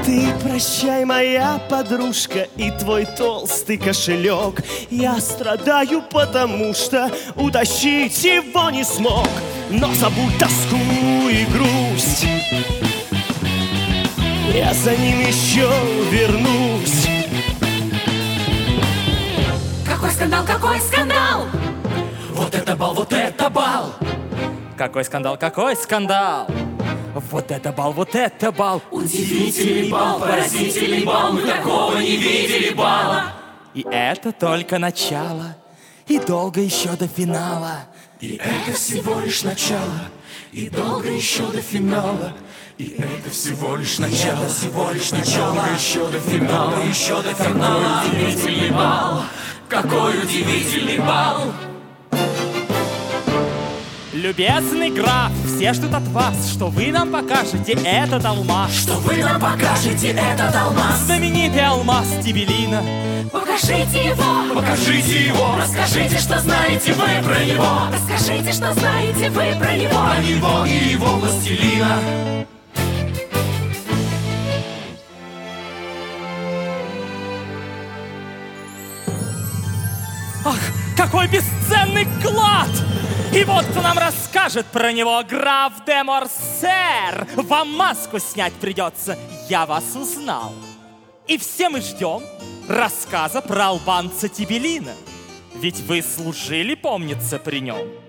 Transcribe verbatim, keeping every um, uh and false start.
Ты прощай, моя подружка, и твой толстый кошелек. Я страдаю, потому что утащить его не смог. Но забудь тоску и грусть, я за ним еще вернусь. Какой скандал, какой скандал! Вот это бал, вот это бал! Какой скандал, какой скандал! Вот это бал, вот это бал! Удивительный бал, поразительный бал, мы такого не видели бала! И это только начало, и долго еще до финала. И это всего лишь начало, и долго еще до финала. И это всего лишь начало, всего лишь начало, еще до финала, еще до финала. Удивительный бал, какой удивительный бал! Любезный граф, все ждут от вас, что вы нам покажете этот алмаз. Что вы нам покажете этот алмаз. Знаменитый алмаз Тибелина. Покажите его! Покажите его! Расскажите, что знаете вы про него! Расскажите, что знаете вы про него! Про него и его властелина. Ах, какой бесценный клад! И вот кто нам расскажет про него, граф де Морсер. Вам маску снять придется, я вас узнал. И все мы ждем рассказа про албанца Тибелина. Ведь вы служили, помнится, при нем.